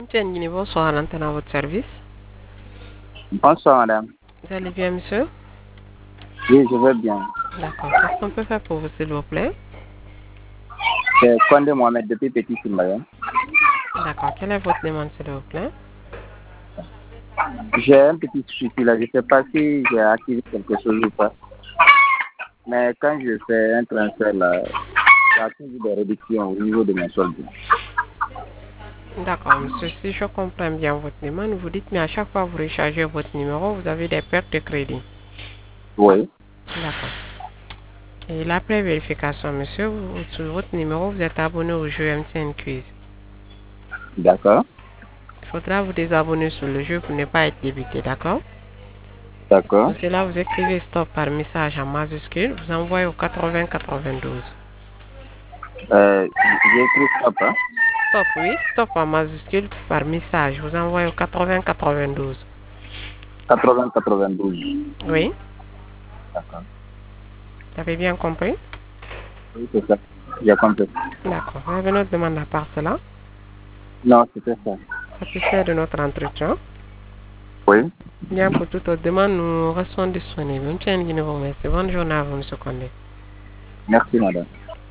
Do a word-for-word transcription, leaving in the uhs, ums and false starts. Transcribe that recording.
Monsieur Nguini, bonsoir à l'antenne à votre service. Bonsoir madame. Vous allez bien, monsieur? Oui, je vais bien. D'accord. Qu'est-ce qu'on peut faire pour vous, s'il vous plaît? C'est Kondé Mohamed depuis Petit Simbayan. D'accord. Quelle est votre demande, s'il vous plaît? J'ai un petit souci là. Je ne sais pas si j'ai acquis quelque chose ou pas. Mais quand je fais un transfert là, il y a toujours des réductions au niveau de mes soldes. D'accord, monsieur. Si je comprends bien votre demande, vous dites, mais à chaque fois que vous rechargez votre numéro, vous avez des pertes de crédit. Oui. D'accord. Et l'après vérification, monsieur, vous, sur votre numéro, vous êtes abonné au jeu M T N Quiz. D'accord. Il faudra vous désabonner sur le jeu pour ne pas être débité, d'accord? D'accord. Pour cela, vous écrivez stop par message en majuscule, vous envoyez au quatre-vingts quatre-vingt-douze. Euh, j'ai écrit stop. Hein? Stop, oui, stop en majuscule par message, vous envoyez au quatre-vingts quatre-vingt-douze. quatre-vingts quatre-vingt-douze. Oui, D'accord. vous avez bien compris? Oui, c'est ça. J'ai compris. D'accord. Vous avez une autre demande à part cela? Non, c'était ça. Satisfait de notre entretien? Oui. Bien, pour toute autre demande, nous restons disponibles. Monsieur Nguini vous remercie. Bonne journée à vous, monsieur Kondé. Merci madame.